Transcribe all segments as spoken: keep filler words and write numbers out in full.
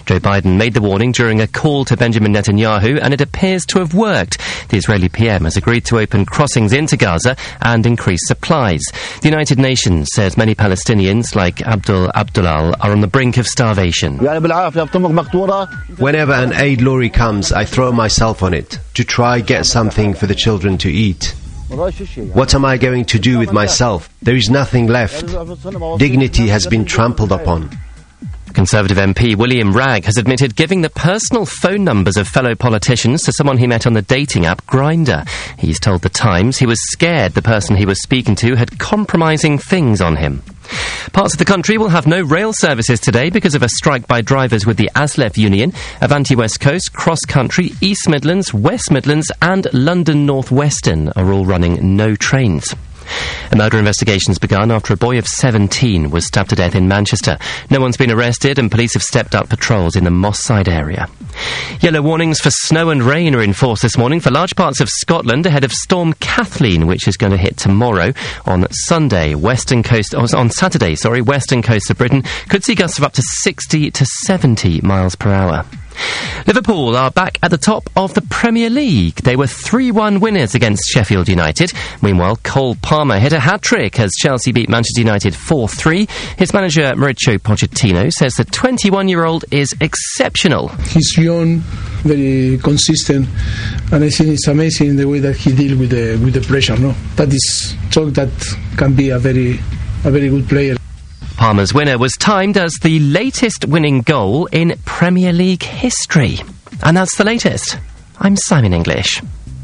Joe Biden made the warning during a call to Benjamin Netanyahu, and it appears to have worked. The Israeli P M has agreed to open crossings into Gaza and increase supplies. The United Nations says many Palestinians, like Abdul Abdulal, are on the brink of starvation. Whenever an aid lorry comes, I throw myself on it to try get something for the children to eat. What am I going to do with myself? There is nothing left. Dignity has been trampled upon. Conservative M P William Ragg has admitted giving the personal phone numbers of fellow politicians to someone he met on the dating app Grindr. He's told The Times he was scared the person he was speaking to had compromising things on him. Parts of the country will have no rail services today because of a strike by drivers with the ASLEF union. Avanti West Coast, Cross Country, East Midlands, West Midlands and London North Western are all running no trains. A murder investigation has begun after a boy of seventeen was stabbed to death in Manchester. No one's been arrested and police have stepped up patrols in the Moss Side area. Yellow warnings for snow and rain are in force this morning for large parts of Scotland ahead of Storm Kathleen, which is going to hit tomorrow. On Sunday, western coast, oh, on Saturday, sorry, western coast of Britain could see gusts of up to sixty to seventy miles per hour. Liverpool are back at the top of the Premier League. They were three one winners against Sheffield United. Meanwhile, Cole Palmer hit a hat-trick as Chelsea beat Manchester United four three. His manager, Mauricio Pochettino, says the twenty-one-year-old is exceptional. He's young, very consistent, and I think it's amazing the way that he deals with the with the pressure. No, that is talk that can be a very a very good player. Palmer's winner was timed as the latest winning goal in Premier League history. And that's the latest. I'm Simon English.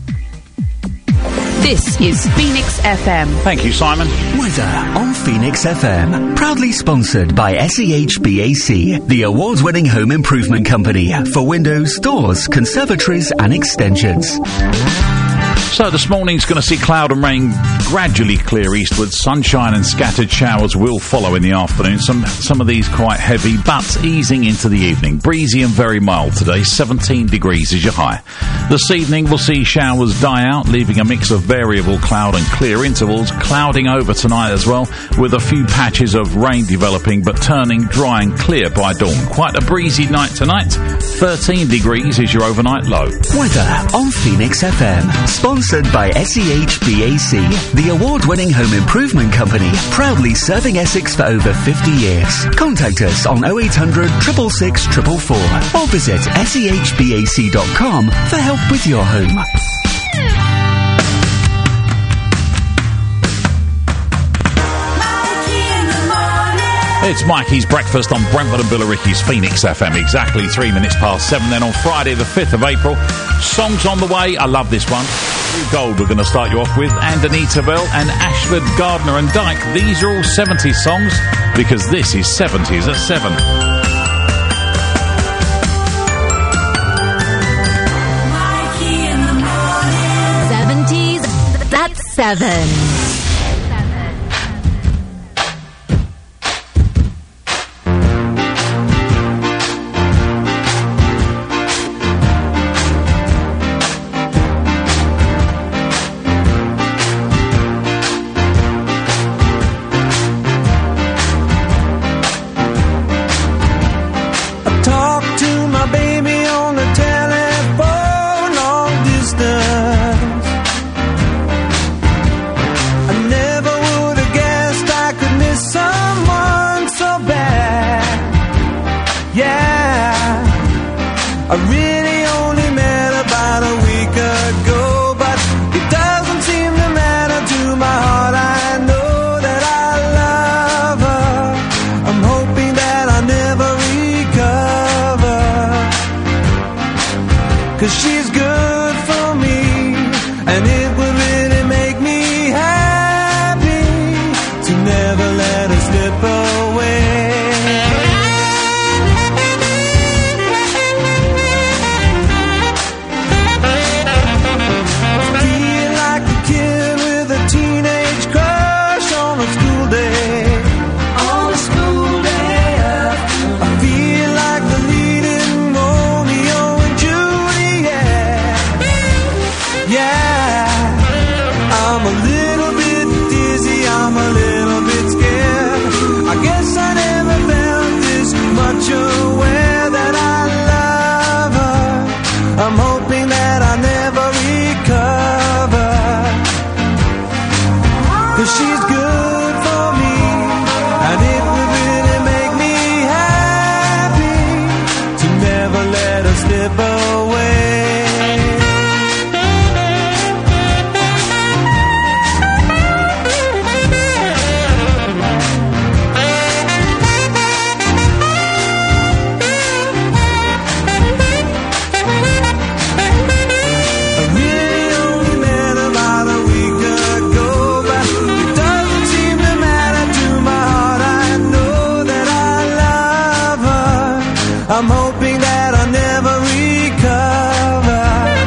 This is Phoenix F M. Thank you, Simon. Weather on Phoenix F M. Proudly sponsored by S E H B A C, the award-winning home improvement company for windows, doors, conservatories and extensions. So this morning's going to see cloud and rain gradually clear eastwards. Sunshine and scattered showers will follow in the afternoon. Some some of these quite heavy, but easing into the evening. Breezy and very mild today. seventeen degrees is your high. This evening we'll see showers die out, leaving a mix of variable cloud and clear intervals. Clouding over tonight as well, with a few patches of rain developing, but turning dry and clear by dawn. Quite a breezy night tonight. thirteen degrees is your overnight low. Weather on Phoenix F M. Sponsored by S E H B A C, the award-winning home improvement company, proudly serving Essex for over fifty years. Contact us on oh eight hundred, six six six, four four four or visit S E H B A C dot com for help with your home. It's Mikey's Breakfast on Brentford and Billericay's Phoenix F M. Exactly three minutes past seven. Then on Friday the fifth of April, songs on the way. I love this one. Gold we're going to start you off with, and Anita Bell and Ashford, Gardner and Dyke. These are all seventies songs because this is seventies at seven. Mikey in the morning. seventies, that's seven. I feel like the leading Romeo and Juliet. I'm hoping that I'll never recover.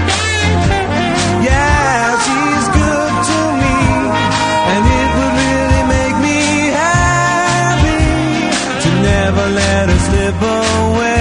Yeah, she's good to me, and it would really make me happy to never let her slip away.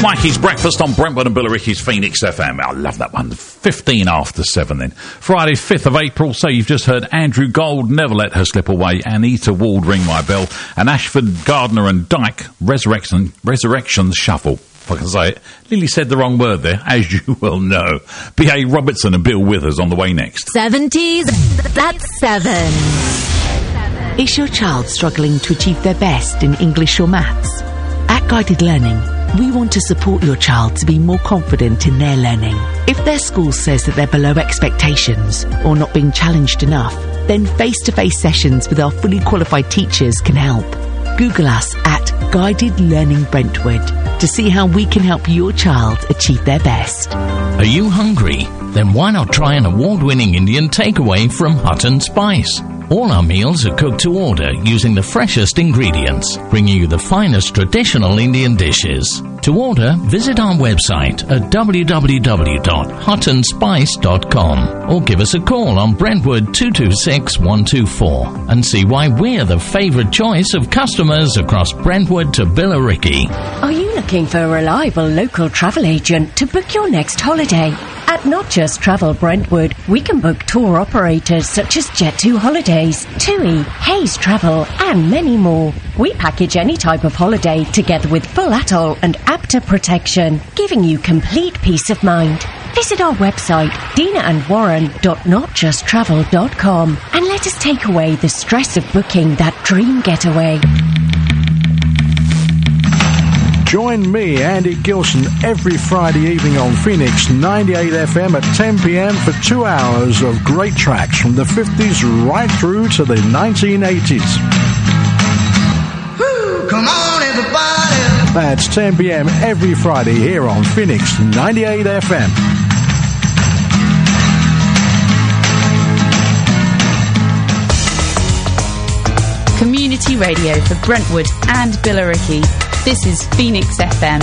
Mikey's Breakfast on Brentwood and Billericay's Phoenix F M. I love that one. fifteen after seven then. Friday, fifth of April. So you've just heard Andrew Gold, Never Let Her Slip Away, Anita Ward, Ring My Bell, and Ashford, Gardner and Dyke, Resurrection, Resurrections Shuffle. If I can say it. Lily said the wrong word there, as you well know. B A Robertson and Bill Withers on the way next. seventies, that's seven. Is your child struggling to achieve their best in English or maths? At Guided Learning, we want to support your child to be more confident in their learning. If their school says that they're below expectations or not being challenged enough, then face-to-face sessions with our fully qualified teachers can help. Google us at Guided Learning Brentwood to see how we can help your child achieve their best. Are you hungry? Then why not try an award-winning Indian takeaway from Hut and Spice? All our meals are cooked to order using the freshest ingredients, bringing you the finest traditional Indian dishes. To order, visit our website at w w w dot hut and spice dot com or give us a call on Brentwood two two six one two four and see why we're the favourite choice of customers across Brentwood to Billericay. Are you looking for a reliable local travel agent to book your next holiday? At Not Just Travel Brentwood, we can book tour operators such as Jet two Holidays, TUI, Hayes Travel, and many more. We package any type of holiday together with full atoll and APTA protection, giving you complete peace of mind. Visit our website, dina and warren dot not just travel dot com, and let us take away the stress of booking that dream getaway. Join me, Andy Gilson, every Friday evening on Phoenix ninety-eight F M at ten p m for two hours of great tracks from the fifties right through to the nineteen eighties. Woo, come on, everybody! That's ten p m every Friday here on Phoenix ninety-eight F M. Community radio for Brentwood and Billericay. This is Phoenix F M.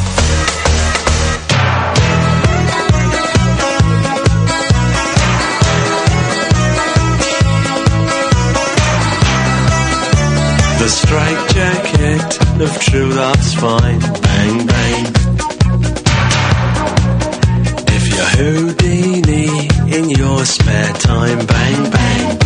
The straitjacket of true love's fine. Bang, bang. If you're Houdini in your spare time. Bang, bang.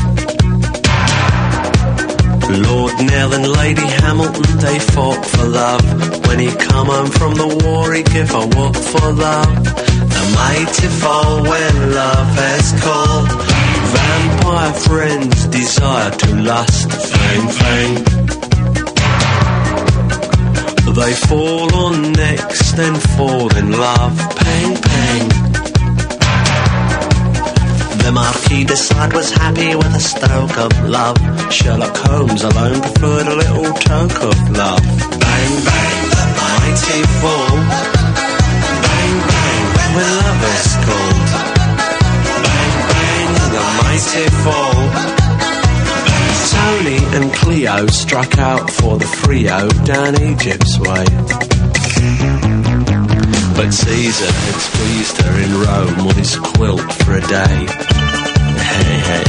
Lord Nell and Lady Hamilton, they fought for love. When he come home from the war, he give a whoop for love. The mighty fall when love has called. Vampire friends desire to lust. Fang, fang. They fall on necks, then fall in love. Pang, pang. The Marquis de Sade was happy with a stroke of love. Sherlock Holmes alone preferred a little toke of love. Bang, bang, the mighty fall. Bang, bang, when love is called. Bang, bang, the mighty fall. Tony and Cleo struck out for the Frio down Egypt's way. But Caesar had squeezed her in Rome on his quilt for a day. Hey, hey.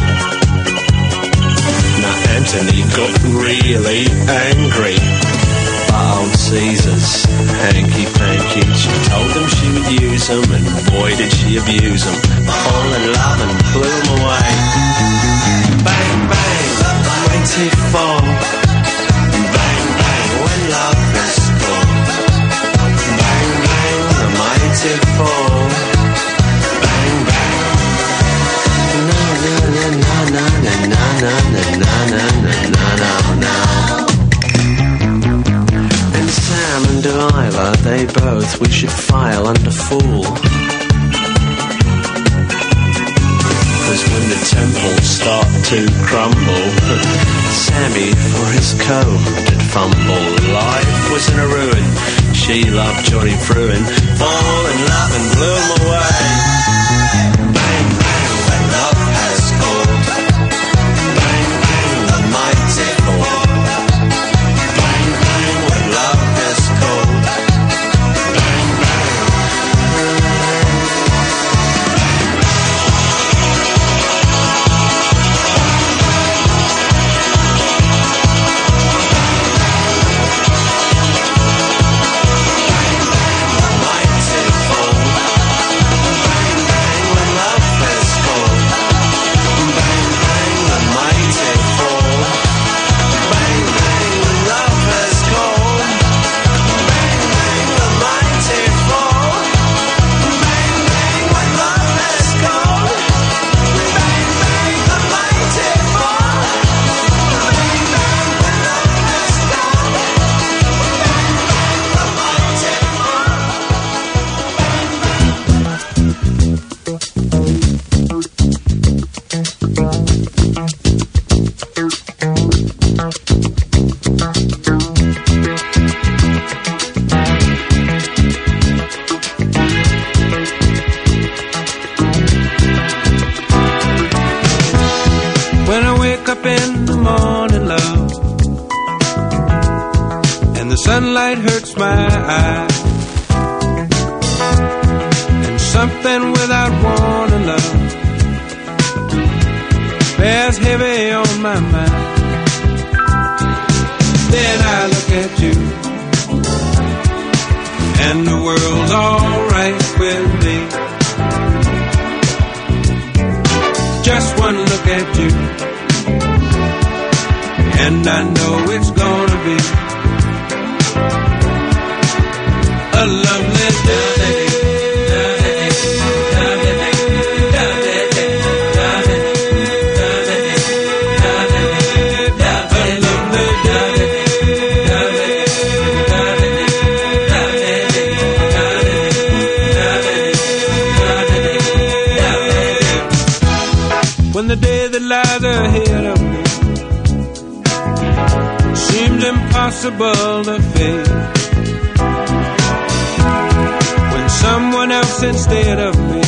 Now Antony got really angry. But old Caesar's hanky-panky, she told him she would use him, and boy did she abuse him. Fall in love and blew him away. Bang, bang, the mighty fall. Bang, bang, when love is called. Bang, bang, the mighty fall. Bang, bang. Na na na na na na na na na na na na. And Sam and Delilah, they both wish it file under fool. Cause when the temples start to crumble, Sammy for his comb did fumble. Life was in a ruin. She loved Johnny Fruin. Fall in love and blew him away. Bang, bang, when love has called. Bang, bang, the mighty fall. Bang, bang, when love has called. Bang, bang. up in the morning, love, and the sunlight hurts my eyes, and something without warning, love, bears heavy on my mind. Then I look at you, and the world's alright with me. Just one look at you, and I know it's gonna be a lovely day. The day that lies ahead of me seems impossible to face, when someone else instead of me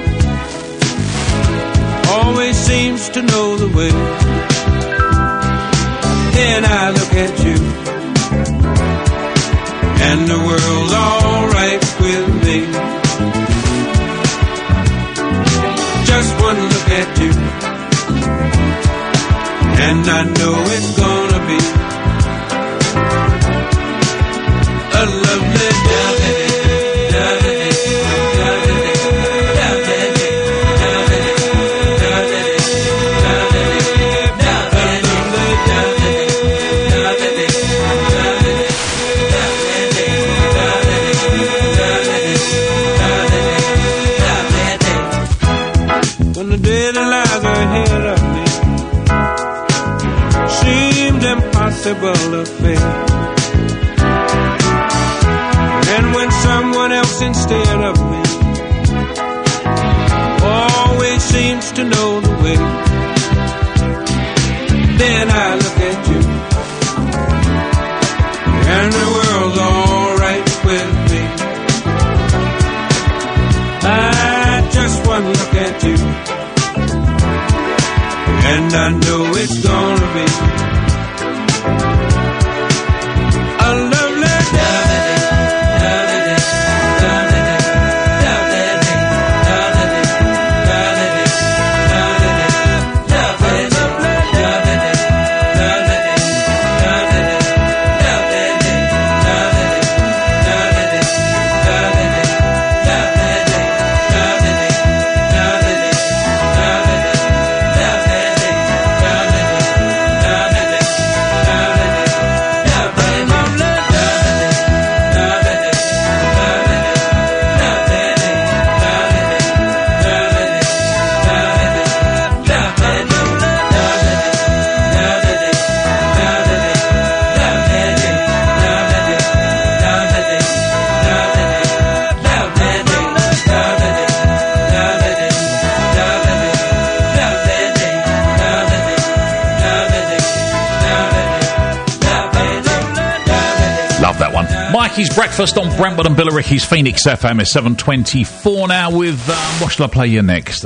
always seems to know the way. Then I look at you, and the world's alright with me. Just one look at you, and I know it's gonna be a lovely day. When the day that lies ahead of me seems impossible to face, and when someone else instead of me always seems to know the way, then I look at you, and the world's alright with me. I just one look at you, and I know it's gonna be a lovely day. Mikey's Breakfast on Brentwood and Billericay's Phoenix F M is seven twenty-four now with, um, what shall I play you next?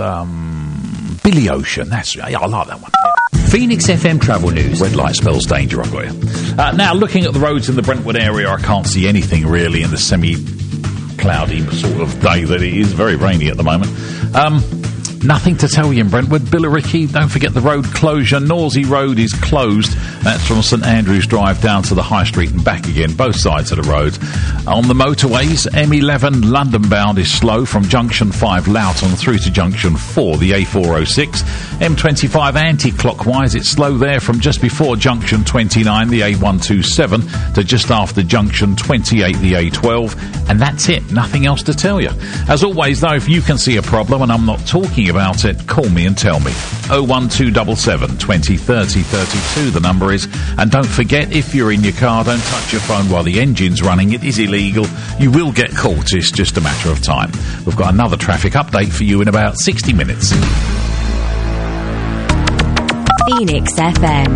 Um, Billy Ocean. That's, yeah, I like that one. Phoenix F M travel news. Red light spells danger, I've got you. Uh, now, looking at the roads in the Brentwood area, I can't see anything really in the semi-cloudy sort of day that it is. Very rainy at the moment. Um... Nothing to tell you in Brentwood. Billericay, don't forget the road closure. Norsey Road is closed. That's from St Andrews Drive down to the High Street and back again, both sides of the road. On the motorways, M eleven London bound is slow from Junction five Loughton through to Junction four, the A four oh six. M twenty-five anti-clockwise, it's slow there from just before Junction twenty-nine, the A one twenty-seven, to just after Junction twenty-eight, the A twelve. And that's it. Nothing else to tell you. As always, though, if you can see a problem and I'm not talking about it, call me and tell me. oh one two seven seven, two oh, thirty, thirty-two, the number is. And don't forget, if you're in your car, don't touch your phone while the engine's running. It is illegal. You will get caught. It's just a matter of time. We've got another traffic update for you in about sixty minutes. Phoenix F M.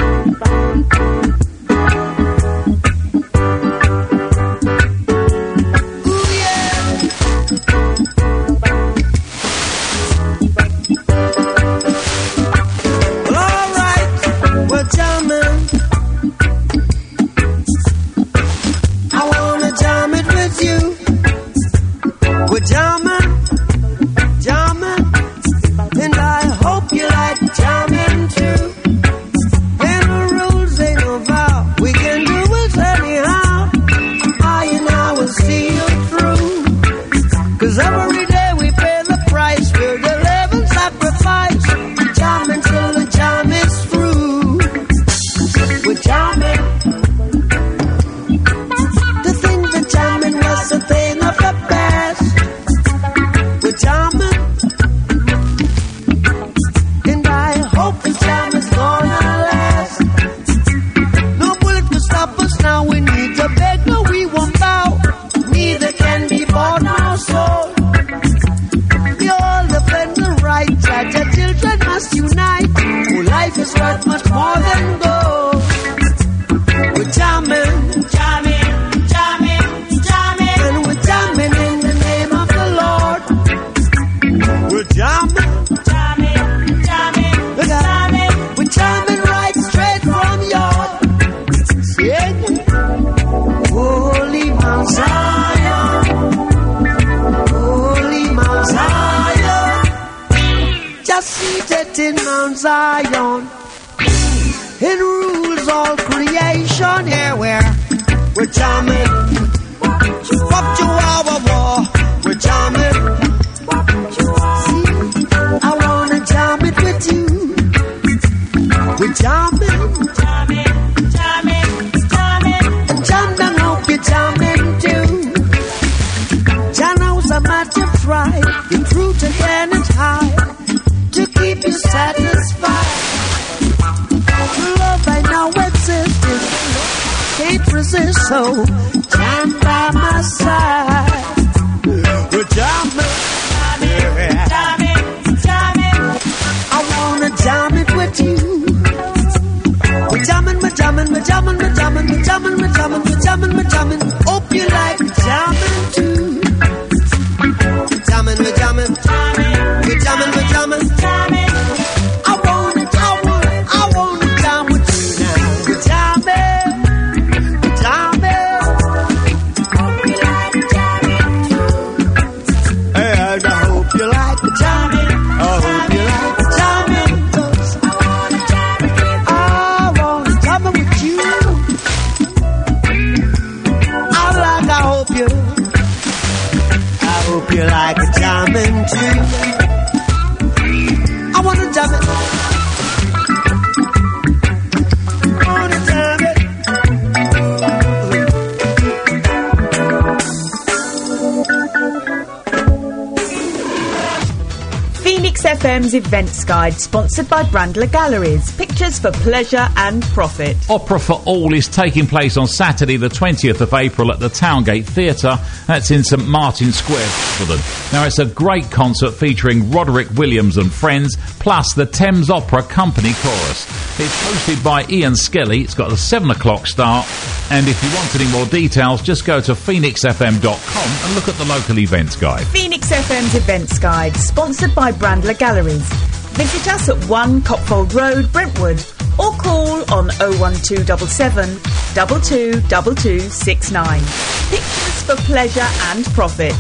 F M's Events Guide, sponsored by Brandler Galleries. Pictures for pleasure and profit. Opera for All is taking place on Saturday the twentieth of April at the Towngate Theatre. That's in St Martin's Square, Wimbledon. Now, it's a great concert featuring Roderick Williams and friends, plus the Thames Opera Company Chorus. It's hosted by Ian Skelly. It's got a seven o'clock start. And if you want any more details, just go to phoenix f m dot com and look at the local events guide. Phoenix F M's Events Guide, sponsored by Brandler Galleries. Visit us at one Copfold Road, Brentwood, or call on oh one two seven seven, two two two two six nine. Pictures for pleasure and profit.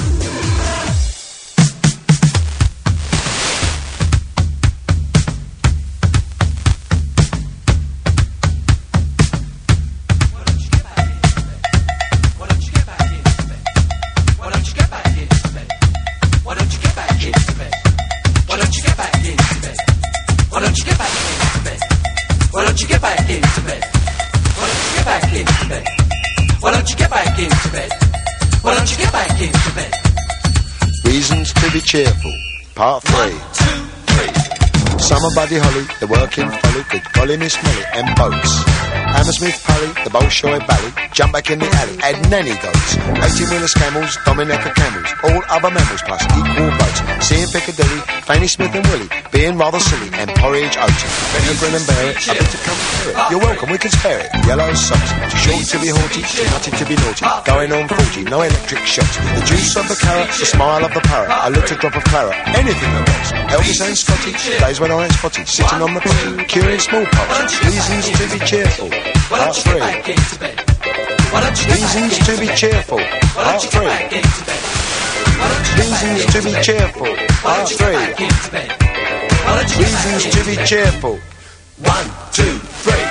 Cheerful, part three. One, two, three. Summer Buddy Holly, the working folly, good golly Miss Molly, and boats. Hammersmith Pally, the Bolshoi Bally, jump back in the alley, add nanny goats, eighteen-wheeler camels, Dominica camels, all other mammals plus equal votes. Seeing Piccadilly, Fanny Smith and Willie, being rather silly, and porridge oats. Better grin and bear it, a bit to come to it. You're welcome, we can spare it. Yellow socks, too short to be haughty, too nutty to be naughty. Going on forty, no electric shocks. The juice of the carrot, the smile of the parrot, a little drop of claret, anything that works. Elvis and Scotty, days when I ain't spotty, sitting on the potty, curing smallpox. Reasons to be cheerful. Part three. Reasons to be cheerful. Part three. Reasons to be cheerful. Part three. Reasons to be cheerful. One, two, three.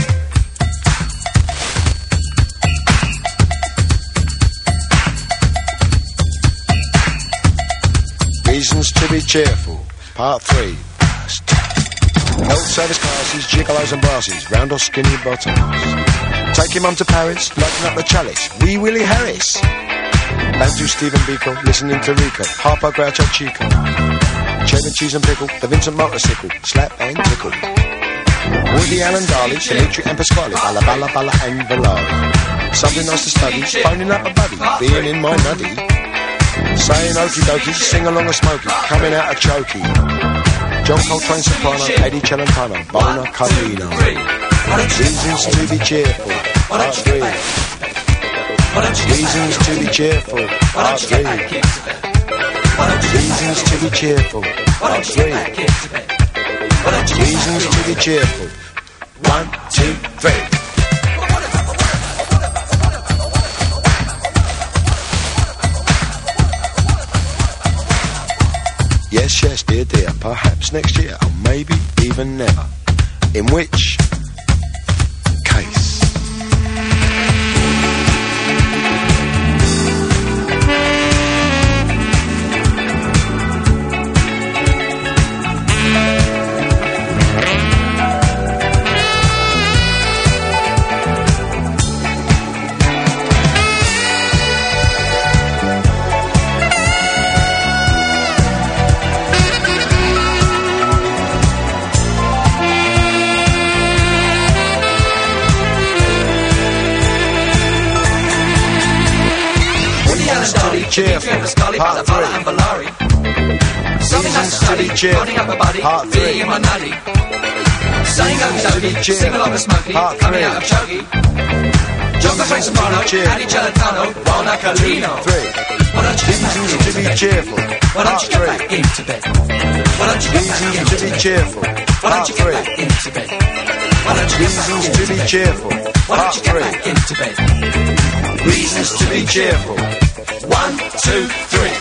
Reasons to be cheerful. Part three. Health service classes, gigolos and brasses, round or skinny bottoms. Taking mum to Paris, lighting up the chalice, Wee Willie Harris. Bantu Stephen Biko, listening to Rico, Harpo Groucho Chico. Cheddar cheese and pickle, the Vincent motorcycle, slap and tickle. Woody Allen Darley, Dimitri and Pasquale, Balla Balla Balla and Valari. Something nice to study, phoning up a buddy, being in my nuddy. Saying okie dokie, sing along a smoky, coming out a chokey. John Coltrane soprano, Eddie Celentano, Bona Carlino. Reasons to be cheerful. Part three. Reasons to be cheerful. Part three. Reasons to be cheerful. Part three. Reasons to be cheerful. One, two, three. Yes, yes, dear, dear, perhaps next year, or maybe even never. In which case... Cheerful. Part three. Reasons to be cheerful. Part three. Reasons to be cheerful. Part three. Reasons to be cheerful. One, two, three. Reasons to be cheerful. Part three. Reasons to be cheerful. Part three. Reasons to be cheerful. Part three. Reasons to be cheerful. One, two, three.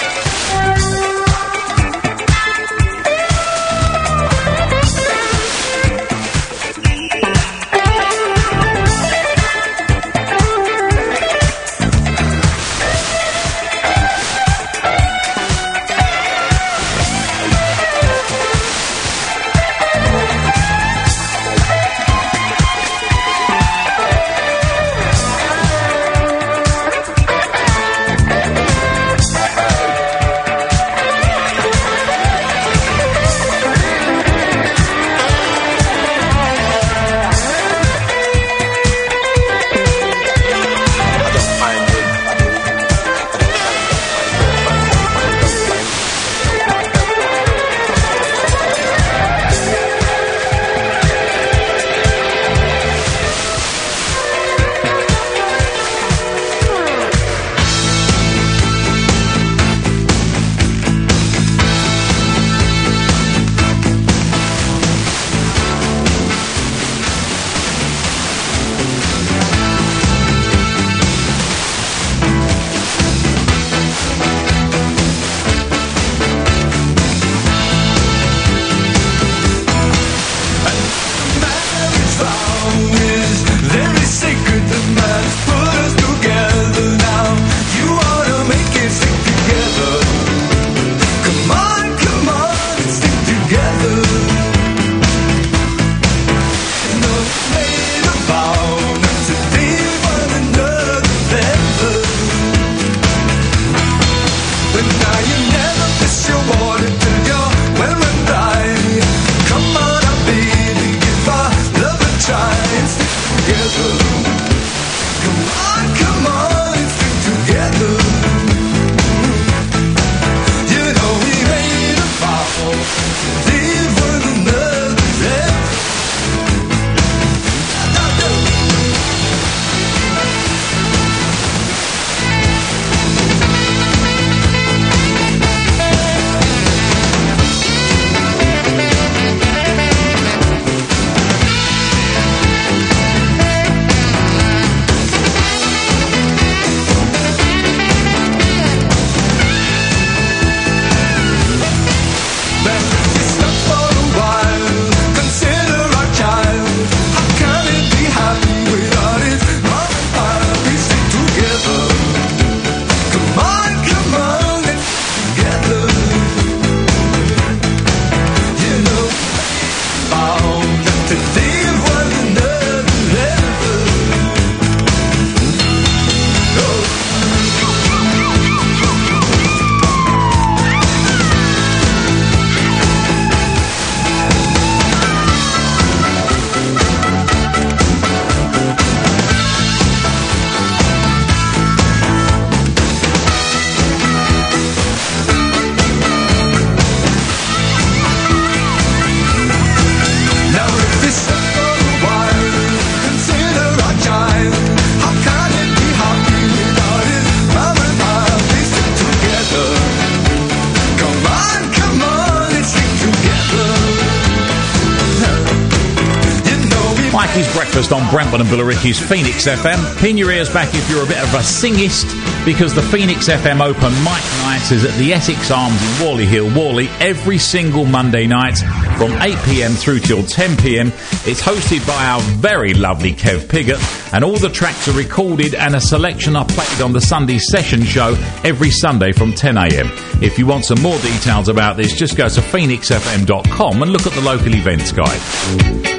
together. Come on, come on, let's stick together. You know we ain't about to leave one another. Mikey's Breakfast on Brentwood and Billericay's Phoenix F M. Pin your ears back if you're a bit of a singist, because the Phoenix F M Open Mic Night is at the Essex Arms in Whalley Hill, Whalley, every single Monday night from eight p.m. through till ten p.m. It's hosted by our very lovely Kev Piggott, and all the tracks are recorded and a selection are played on the Sunday session show every Sunday from ten a.m. If you want some more details about this, just go to phoenix f m dot com and look at the local events guide.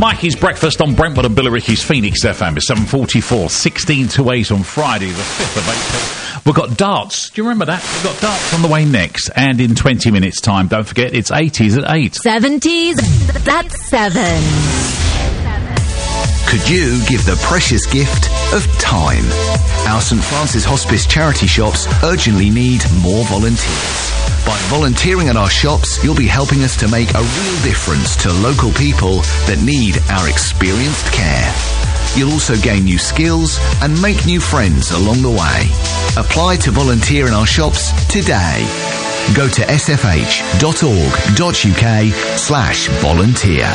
Mikey's Breakfast on Brentwood and Billericay's Phoenix F M is seven forty-four, sixteen to eight on Friday, the fifth of April. We've got darts. Do you remember that? We've got darts on the way next. And in twenty minutes' time, don't forget, it's eighties at eight. seventies, that's seven. Could you give the precious gift of time? Our St Francis Hospice charity shops urgently need more volunteers. By volunteering at our shops, you'll be helping us to make a real difference to local people that need our experienced care. You'll also gain new skills and make new friends along the way. Apply to volunteer in our shops today. Go to sfh.org.uk slash volunteer.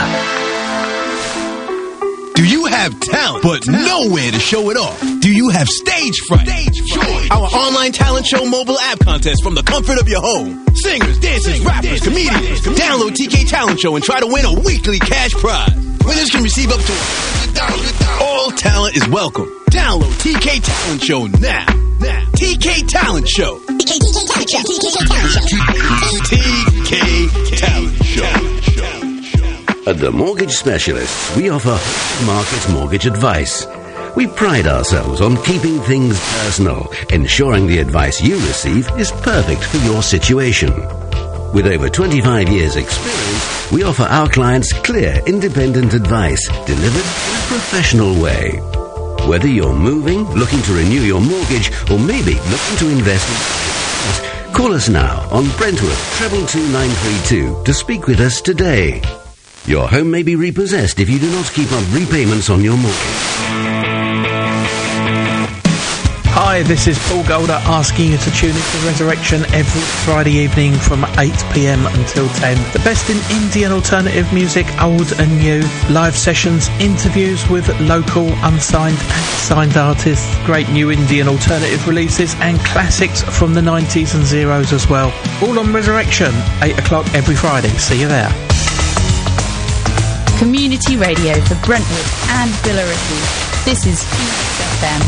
Do you have talent, but nowhere to show it off? Do you have stage fright? Stage fright. Our online talent show mobile app contest from the comfort of your home. Singers, dancers, Singers, rappers, dancers, comedians. Rappers. Download T K Talent Show and try to win a weekly cash prize. Winners can receive up to all talent is welcome. Download T K Talent Show now. Now. T K Talent Show. T K Talent Show. T K Talent Show. At The Mortgage Specialists, we offer market mortgage advice. We pride ourselves on keeping things personal, ensuring the advice you receive is perfect for your situation. With over twenty-five years experience, we offer our clients clear, independent advice delivered in a professional way. Whether you're moving, looking to renew your mortgage, or maybe looking to invest in... Call us now on Brentwood treble two nine three two to speak with us today. Your home may be repossessed if you do not keep up repayments on your mortgage. Hi, this is Paul Golder asking you to tune into Resurrection every Friday evening from eight p m until ten. The best in indie and alternative music, old and new, live sessions, interviews with local, unsigned and signed artists, great new indie and alternative releases, and classics from the nineties and zeros as well. All on Resurrection, eight o'clock every Friday. See you there. Community radio for Brentwood and Billericay. This is Phoenix F M.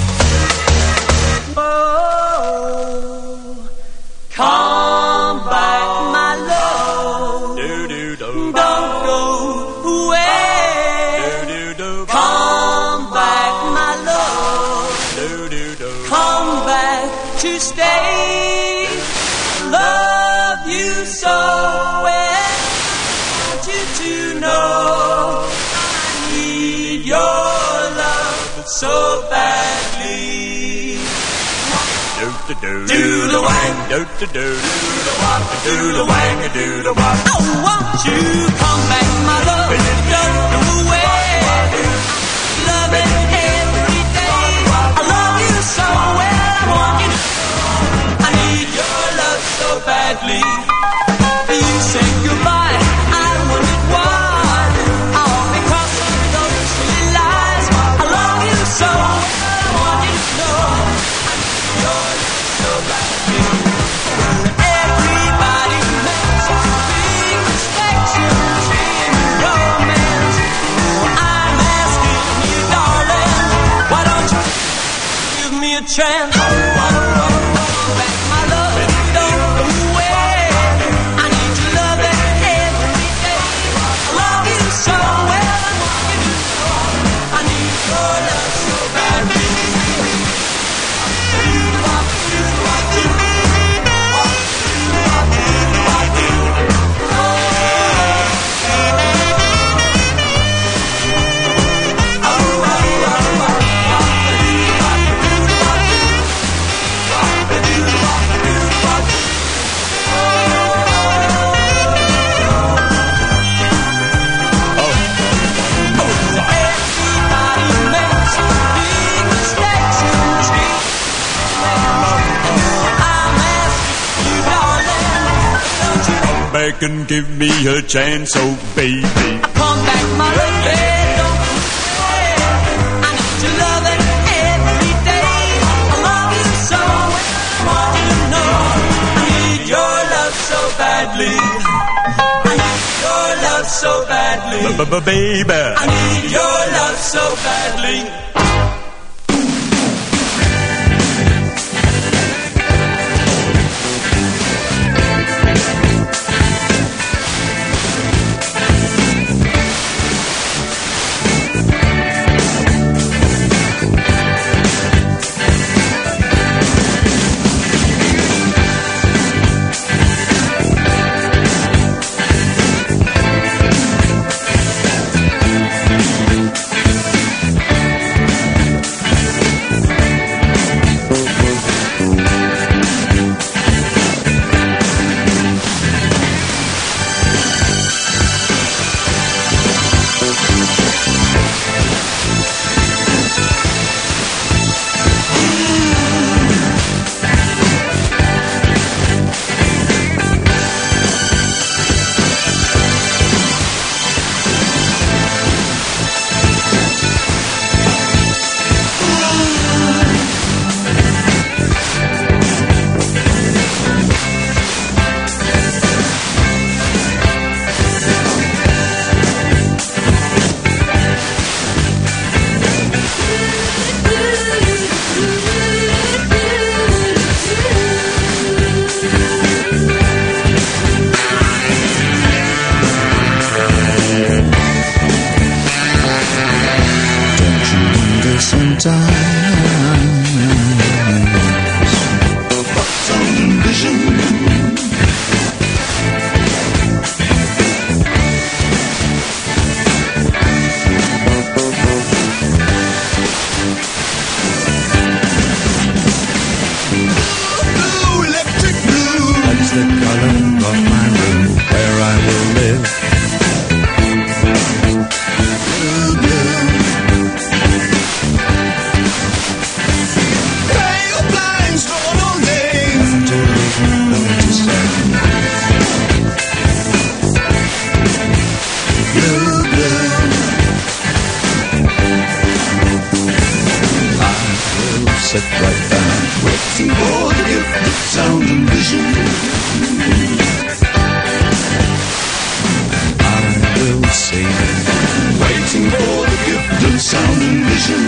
Oh, come back, my love. Do, do, do. Don't go away. Do, do, do. Come back, my love. Do, do, do. Come back to stay. Love you so well. You to know I need your love so badly. Do do do do the wang, do do do do the wang, do the wang, do the wang. Oh, won't you come back, my love? Don't go away. Love it every day. I love you so well. I want you to know I need your love so badly. You say goodbye. Chance. Oh, oh, oh, back my love, don't go away. I need your love every day. I love you so well, I want you to know I need your love so badly. Back and give me a chance, oh baby. Come back, my love, don't go away. I need your loving every day. I love you so well, I want you to know I need your love so badly. I need your love so badly, baby. I need your love so badly. waiting for the gift of sound and vision. I will sing, waiting for the gift of sound and vision.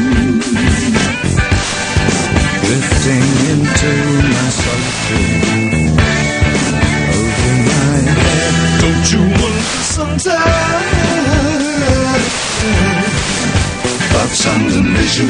Drifting into my solitude, over my head. Don't you wonder sometimes about sound and vision?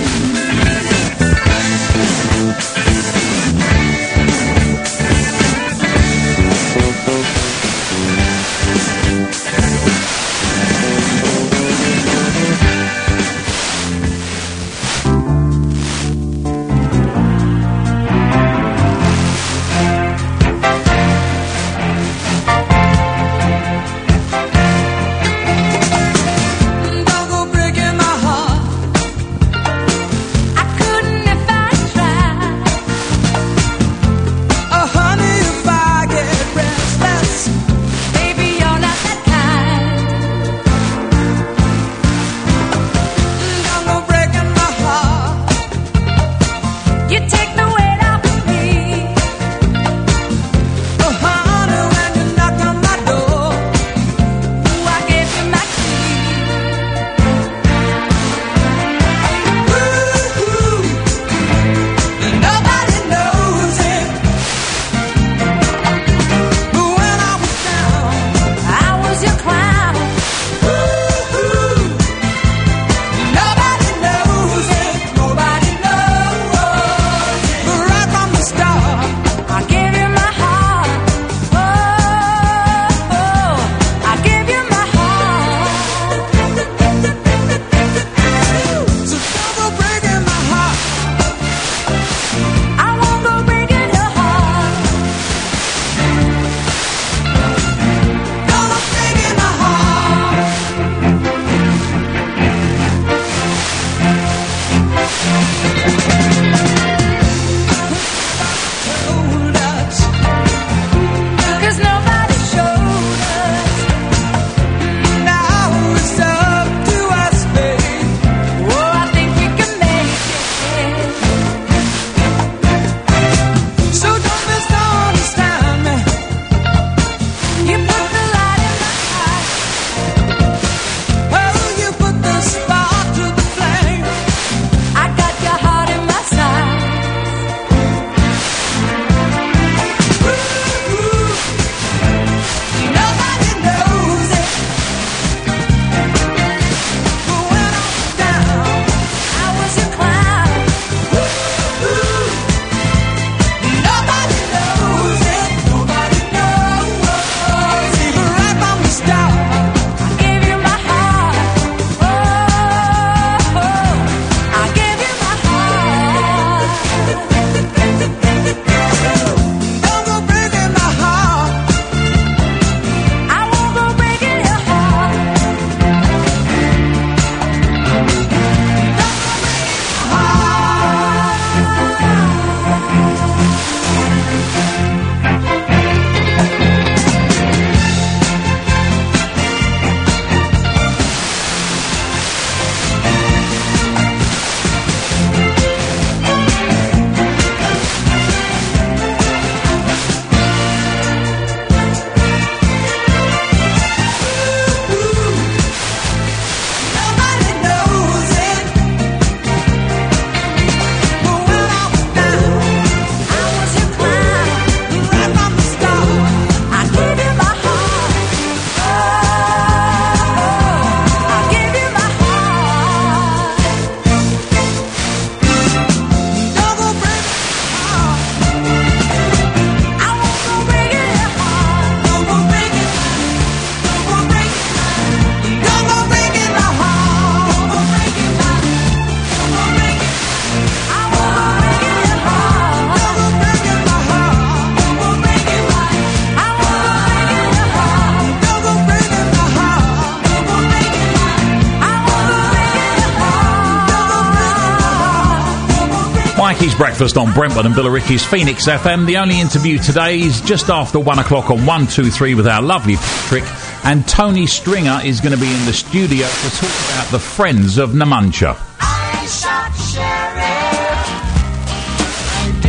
Mikey's Breakfast on Brentwood and Billericay's Phoenix F M. The only interview today is just after one o'clock on one two three with our lovely Patrick. And Tony Stringer is going to be in the studio to talk about the Friends of Namuncha. I shot sheriff,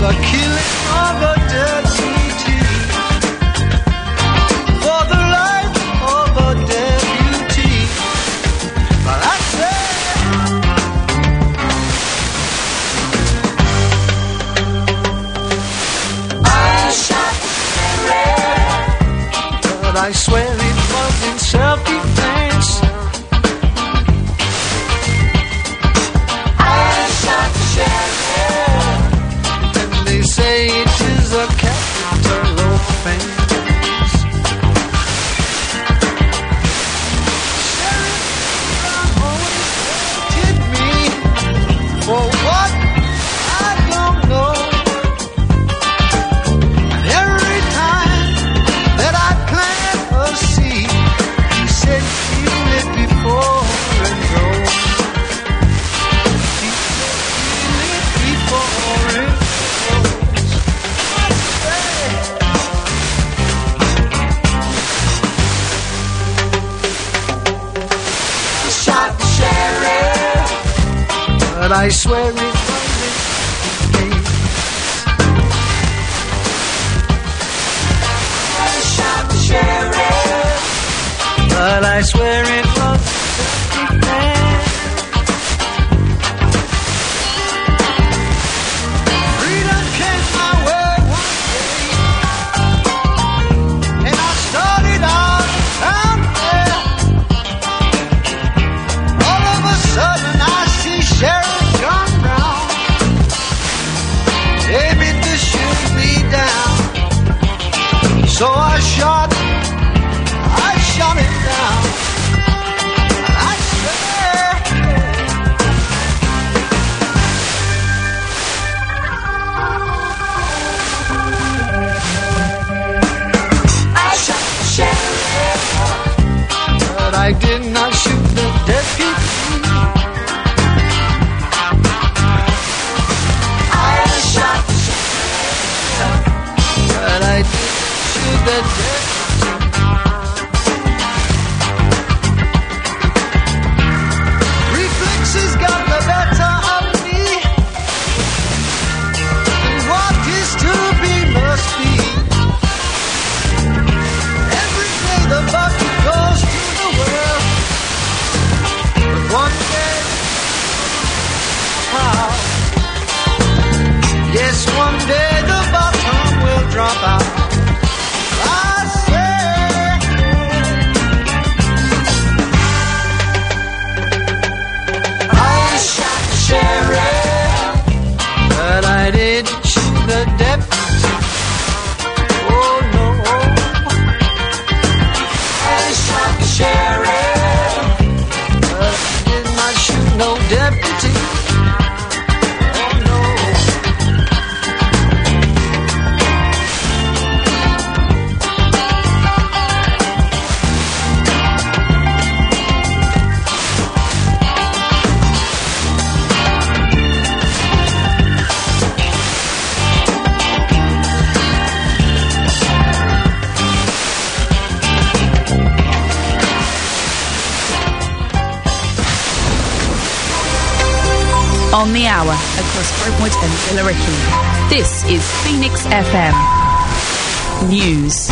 the killing of a deputy, for the life of a deputy. But I say, I shot the but I swear it was in self-defense. I shot the sheriff, and they say it is a capital offense. Sheriff always hated me for what I don't know. And every time that I plant a seed, he said, feel it before it grows. He said, feel it before it grows. I shot the sheriff, but I swear it wasn't me. I shot the sheriff, but I swear it was self-defense. Freedom came my way one day, and I started out down there. All of a sudden I see Sheriff John Brown aiming to shoot me down. So I shot, I shot him down. I swear, I shot the sheriff, but I did not shoot the deputy. I shot the sheriff, but I didn't shoot the deputy. Reflexes got the better of me, and what is to be must be. Every day the bucket goes to the well, but one day, how? Yes, one day the bottom will drop out. I say, I shot the sheriff, but I didn't shoot the deputy. Oh no, I shot the sheriff, but I did not shoot no deputy. Oh no. On the hour across Brentwood and Billericay. This is Phoenix F M News.